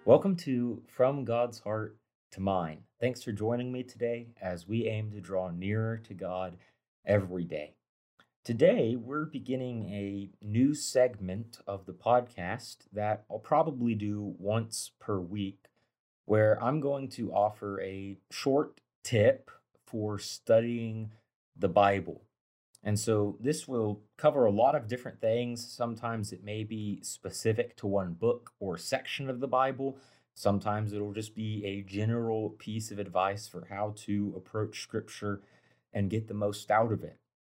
Welcome to From God's Heart to Mine. Thanks for joining me today as we aim to draw nearer to God every day. Today, we're beginning a new segment of the podcast that I'll probably do once per week, where I'm going to offer a short tip for studying the Bible. And so this will cover a lot of different things. Sometimes it may be specific to one book or section of the Bible. Sometimes it'll just be a general piece of advice for how to approach Scripture and get the most out of it.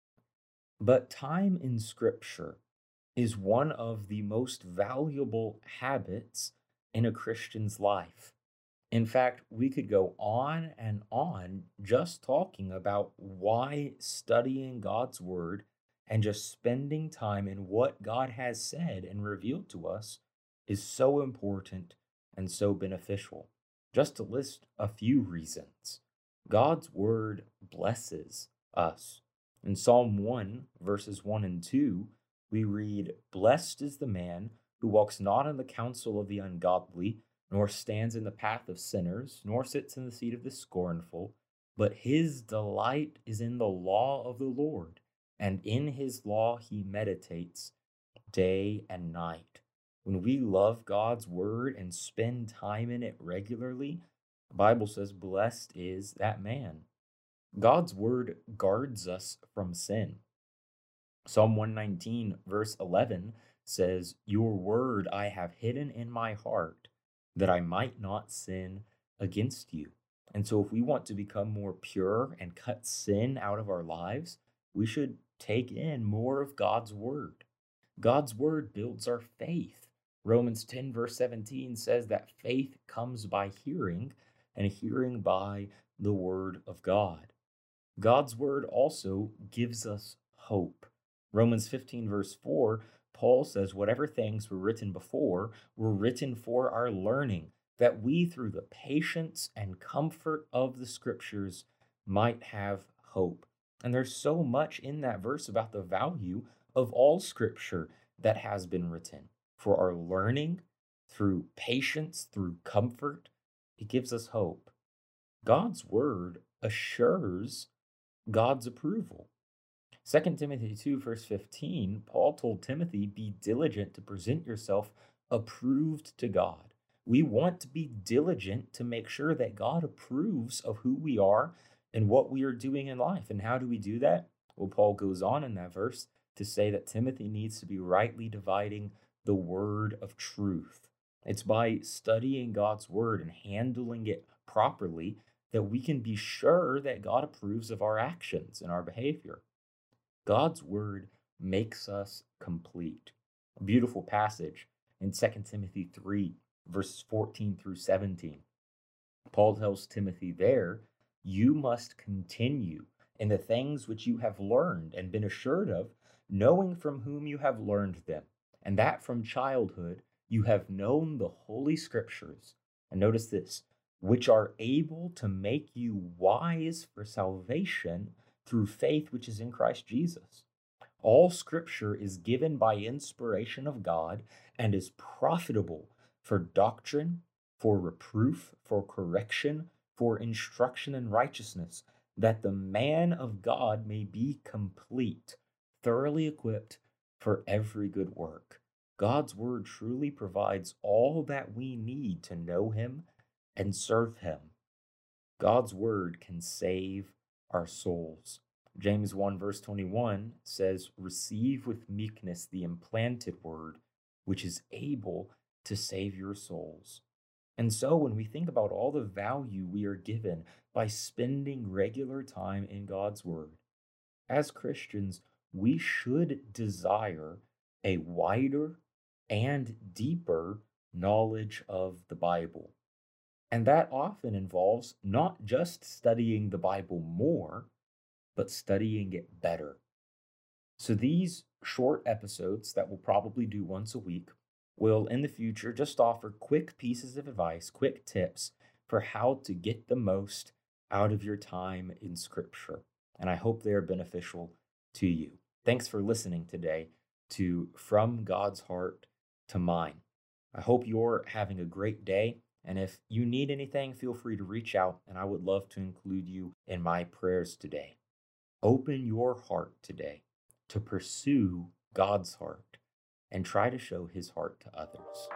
But time in Scripture is one of the most valuable habits in a Christian's life. In fact, we could go on and on just talking about why studying God's Word and just spending time in what God has said and revealed to us is so important and so beneficial. Just to list a few reasons, God's Word blesses us. In Psalm 1, verses 1 and 2, we read, "Blessed is the man who walks not in the counsel of the ungodly, nor stands in the path of sinners, nor sits in the seat of the scornful, but his delight is in the law of the Lord, and in his law he meditates day and night." When we love God's word and spend time in it regularly, the Bible says, blessed is that man. God's word guards us from sin. Psalm 119, verse 11 says, "Your word I have hidden in my heart, that I might not sin against you." And so, if we want to become more pure and cut sin out of our lives, we should take in more of God's word. God's word builds our faith. Romans 10, verse 17 says that faith comes by hearing, and hearing by the word of God. God's word also gives us hope. Romans 15, verse 4, Paul says, "Whatever things were written before were written for our learning, that we, through the patience and comfort of the scriptures, might have hope." And there's so much in that verse about the value of all scripture that has been written for our learning, through patience, through comfort. It gives us hope. God's word assures God's approval. 2 Timothy 2, verse 15, Paul told Timothy, "Be diligent to present yourself approved to God." We want to be diligent to make sure that God approves of who we are and what we are doing in life. And how do we do that? Well, Paul goes on in that verse to say that Timothy needs to be rightly dividing the word of truth. It's by studying God's word and handling it properly that we can be sure that God approves of our actions and our behavior. God's word makes us complete. A beautiful passage in 2 Timothy 3, verses 14 through 17. Paul tells Timothy there, "You must continue in the things which you have learned and been assured of, knowing from whom you have learned them, and that from childhood you have known the Holy Scriptures." And notice this, "which are able to make you wise for salvation through faith which is in Christ Jesus." All scripture is given by inspiration of God and is profitable for doctrine, for reproof, for correction, for instruction in righteousness, that the man of God may be complete, thoroughly equipped for every good work. God's word truly provides all that we need to know him and serve him. God's word can save our souls. James 1, verse 21 says, "Receive with meekness the implanted word, which is able to save your souls." And so, when we think about all the value we are given by spending regular time in God's word, as Christians, we should desire a wider and deeper knowledge of the Bible. And that often involves not just studying the Bible more, but studying it better. So these short episodes that we'll probably do once a week will in the future just offer quick pieces of advice, quick tips for how to get the most out of your time in Scripture. And I hope they are beneficial to you. Thanks for listening today to From God's Heart to Mine. I hope you're having a great day. And if you need anything, feel free to reach out, and I would love to include you in my prayers today. Open your heart today to pursue God's heart and try to show his heart to others.